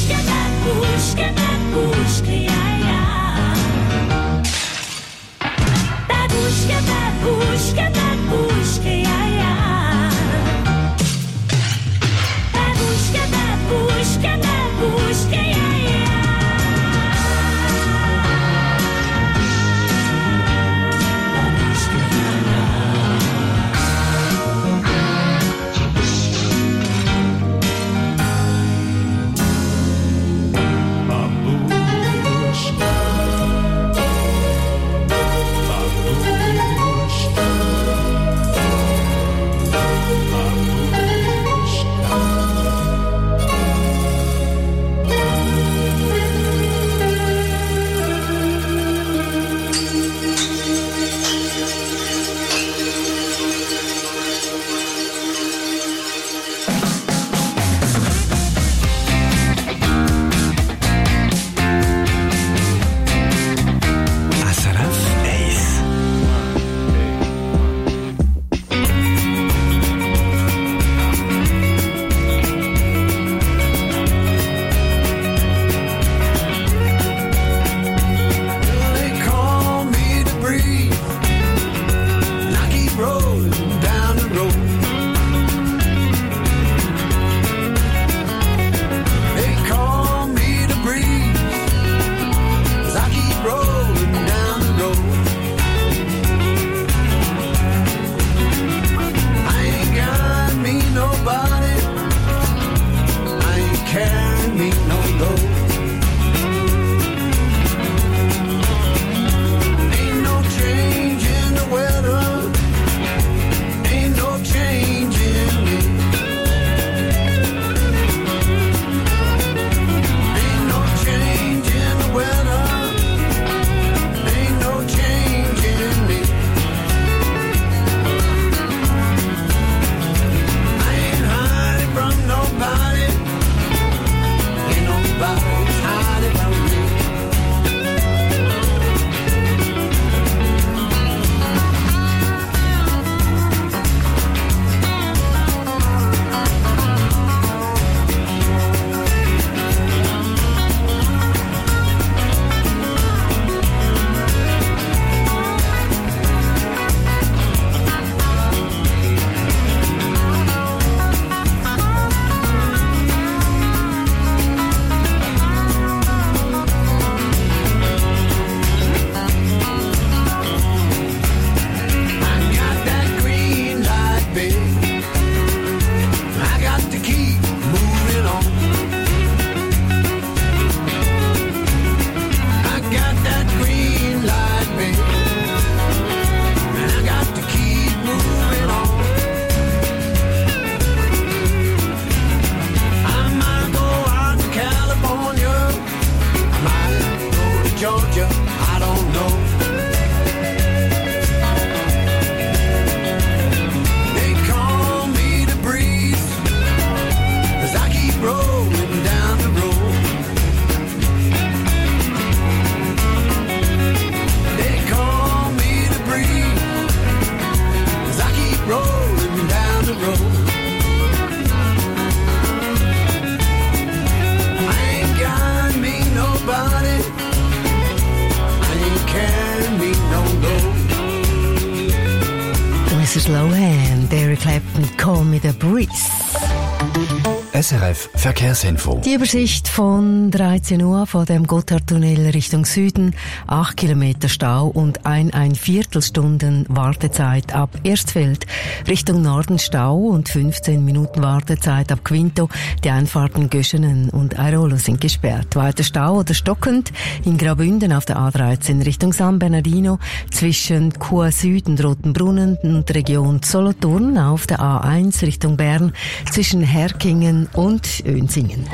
Clapton, Call Me the Breeze. S R F Verkehrsinfo. Die Übersicht von dreizehn Uhr von dem Gotthardtunnel Richtung Süden. acht Kilometer Stau und ein, ein Viertelstunden Wartezeit ab Erstfeld. Richtung Norden Stau und fünfzehn Minuten Wartezeit ab Quinto. Die Einfahrten Göschenen und Airolo sind gesperrt. Weiter Stau oder stockend in Graubünden auf der A dreizehn Richtung San Bernardino zwischen Chur Süd und Rotenbrunnen und Region Solothurn auf der A eins Richtung Bern zwischen Herkingen und Önsingen.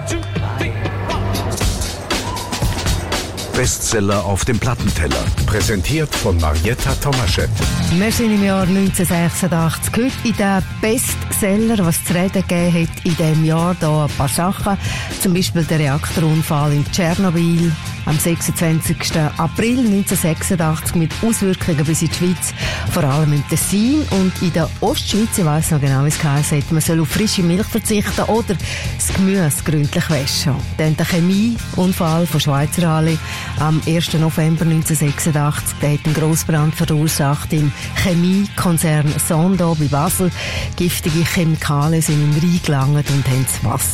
Bestseller auf dem Plattenteller. Präsentiert von Marietta Tomaschett. Wir sind im Jahr neunzehnhundertsechsundachtzig. Heute in den Bestseller, was zu reden gegeben hat in diesem Jahr, da ein paar Sachen. Zum Beispiel der Reaktorunfall in Tschernobyl am sechsundzwanzigsten April neunzehnhundertsechsundachtzig mit Auswirkungen bis in die Schweiz, vor allem im Tessin und in der Ostschweiz. Ich weiss noch genau, wie es geheißen hat. Man soll auf frische Milch verzichten oder das Gemüse gründlich waschen. Dann der Chemieunfall von Schweizer Halle am ersten November neunzehnhundertsechsundachtzig. Der hat einen Grossbrand verursacht im Chemiekonzern Sondo bei Basel. Giftige Chemikalien sind im Rhein gelangt und haben das Wasser